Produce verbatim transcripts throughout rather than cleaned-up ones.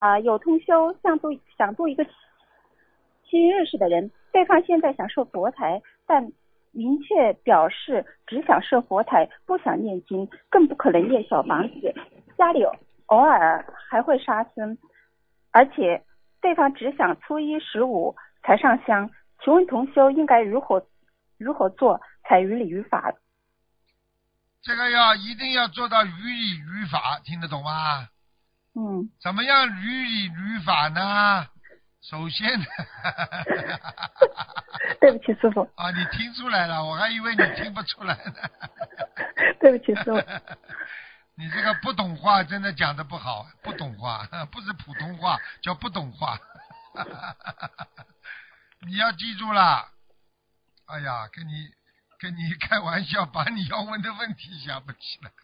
啊、有同修想度想度一个新认识的人，对方现在想设佛台，但明确表示只想设佛台，不想念经，更不可能念小房子，家里偶尔还会杀生，而且对方只想初一十五才上香，请问同修应该如何如何做才于理于法？ 这个要一定要做到于理于法，听得懂吗？ 嗯， 怎么样于理于法呢？首先对不起师傅。 啊，你听出来了，我还以为你听不出来呢。 对不起师傅。 你这个不懂话真的讲的不好，不懂话不是普通话，叫不懂话。你要记住了，哎呀，跟你跟你开玩笑，把你要问的问题想不起来。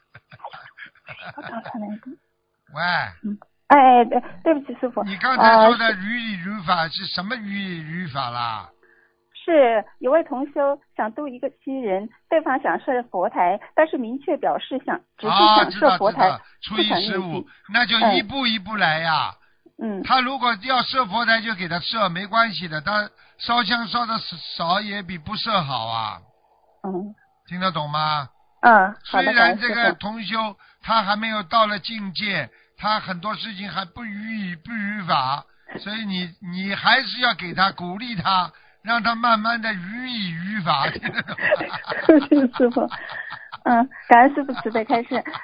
喂， 嗯，哎，对，对不起师傅。 你刚才说的呃、 于理于法是什么于理于法啦？ 是有位同修想度一个新人，对方想设佛台，但是明确表示想只是啊， 想知设佛台， 道知道，初不一十五想念经。， 那就一步一步来呀。 嗯他如果要设佛台，就给他设，没关系的。他烧香烧的少也比不设好啊， 嗯听得懂吗？ 嗯，好虽的，感然这个恩师傅。 同修他还没有到了境界，他很多事情还不予以不予法，所以你你还是要给他鼓励他，让他慢慢的予以于法，听得懂吗？ 谢谢师傅。嗯，感恩师傅慈悲开示。